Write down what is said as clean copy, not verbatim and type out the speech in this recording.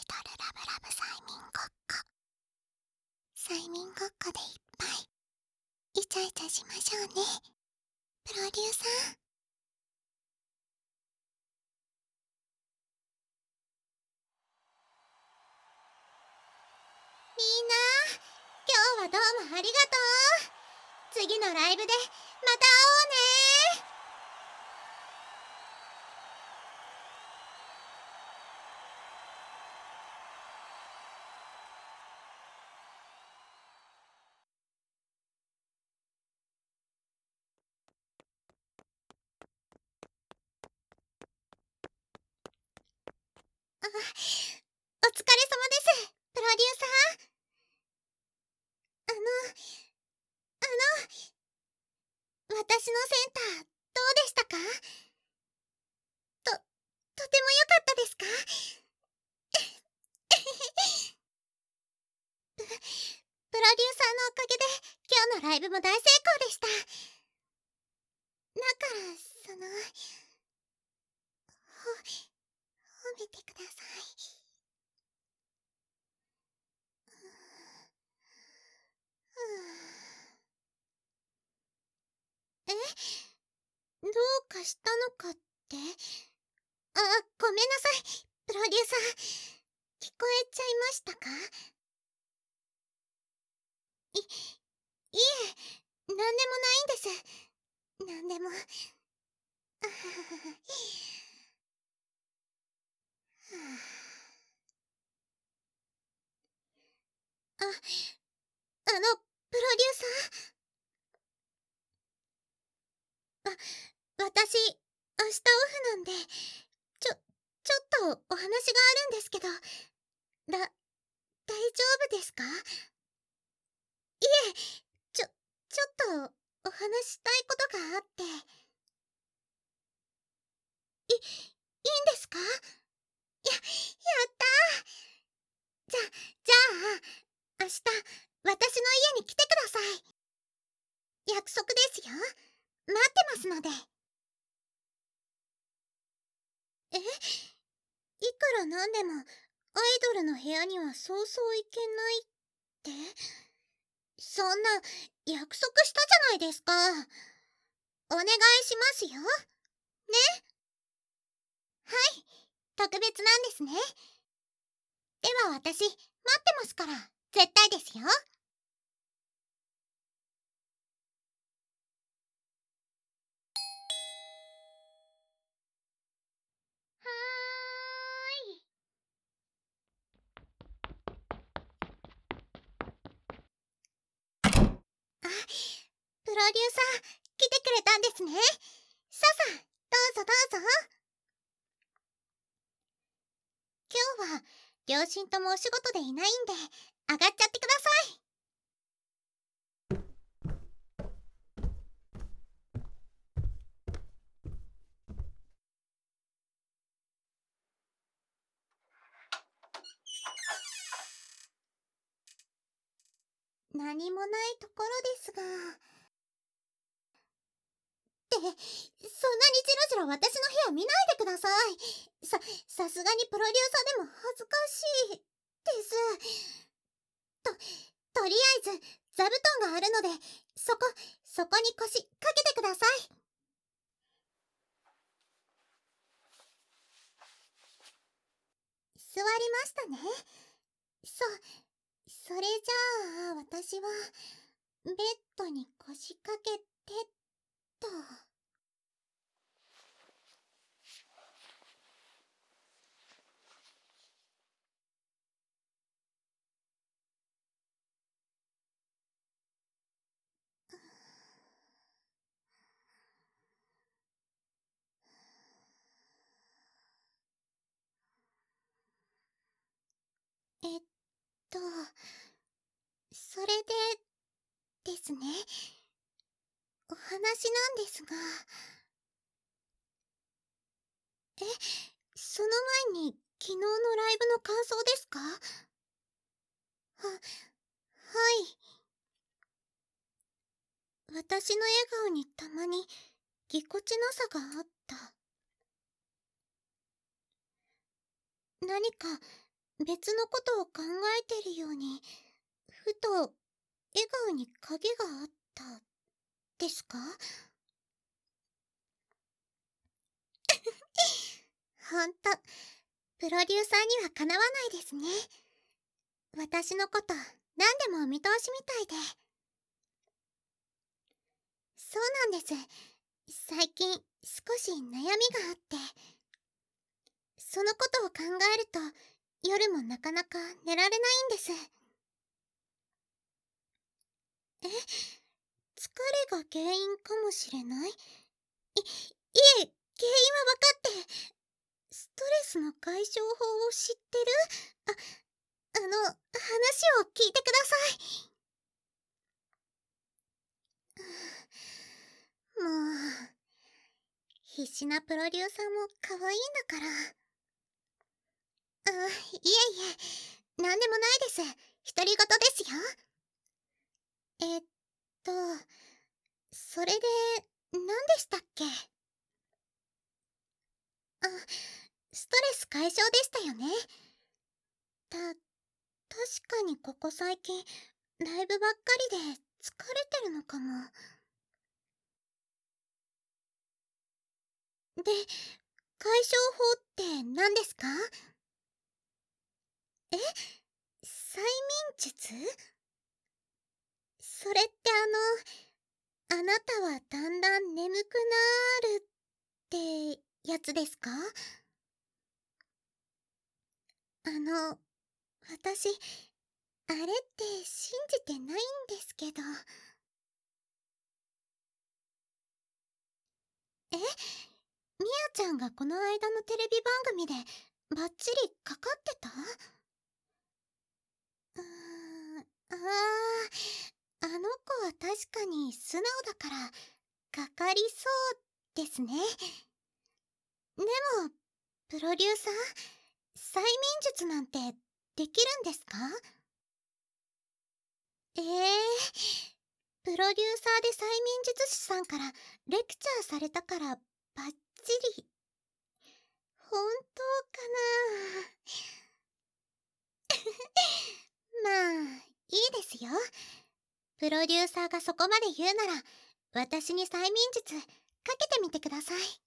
ドルラブラブ催眠ごっこ。催眠ごっこでいっぱいイチャイチャしましょうね、プロデューサー。みんな、今日はどうもありがとう。次のライブでまた会おうね。お疲れ様です、プロデューサー。あの、私のセンター、どうでしたか？とても良かったですか？プロデューサーのおかげで今日のライブも大成功でした。だから褒めてください。え、どうかしたのかって？あ、ごめんなさい、プロデューサー。聞こえちゃいましたか？いえ、なんでもないんです。なんでも。あははは。あ、プロデューサー。私、明日オフなんで、ちょっとお話があるんですけど、大丈夫ですか？いえ、ちょっとお話したいことがあって。いいんですか？やったー。じゃあ、明日、私の家に来てください。約束ですよ。待ってますので。え？いくらなんでも、アイドルの部屋にはそうそう行けないって？そんな、約束したじゃないですか。お願いしますよ。ね？はい、特別なんですね。では私、待ってますから、絶対ですよ。はーい。あ、プロデューサー、来てくれたんですね。さどうぞどうぞ。今日は、両親ともお仕事でいないんで、上がっちゃってください。何もないところですが。って、そんなにじろじろ私の部屋見ないでください。さすがにプロデューサーでも恥ずかしいです。とりあえず、座布団があるので、そこに腰かけてください。座りましたね。それじゃあ、私は、ベッドに腰掛けてと。えっと、それでですね、お話なんですが。え、その前に昨日のライブの感想ですか？はい。私の笑顔にたまにぎこちなさがあった。何か別のことを考えてるように、ふと笑顔に影があったですか？ほんと、プロデューサーにはかなわないですね。私のこと何でもお見通しみたいで。そうなんです。最近少し悩みがあって、そのことを考えると夜もなかなか寝られないんです。え、疲れが原因かもしれない？いえ、原因は分かって、ストレスの解消法を知ってる？話を聞いてください。もう、必死なプロデューサーも可愛いんだから。いえいえ、なんでもないです。独り言ですよ。えっと、それで、何でしたっけ？ストレス解消でしたよね。確かにここ最近、ライブばっかりで疲れてるのかも。で、解消法って何ですか？え、催眠術？それってあなたはだんだん眠くなるってやつですか？私、あれって信じてないんですけど。え、みやちゃんがこの間のテレビ番組でバッチリかかってた？あの子は確かに素直だからかかりそうですね。でも、プロデューサー、催眠術なんてできるんですか？えプロデューサーで催眠術師さんからレクチャーされたからバッチリ。本当かな？まあ、いいですよ。プロデューサーがそこまで言うなら、私に催眠術かけてみてください。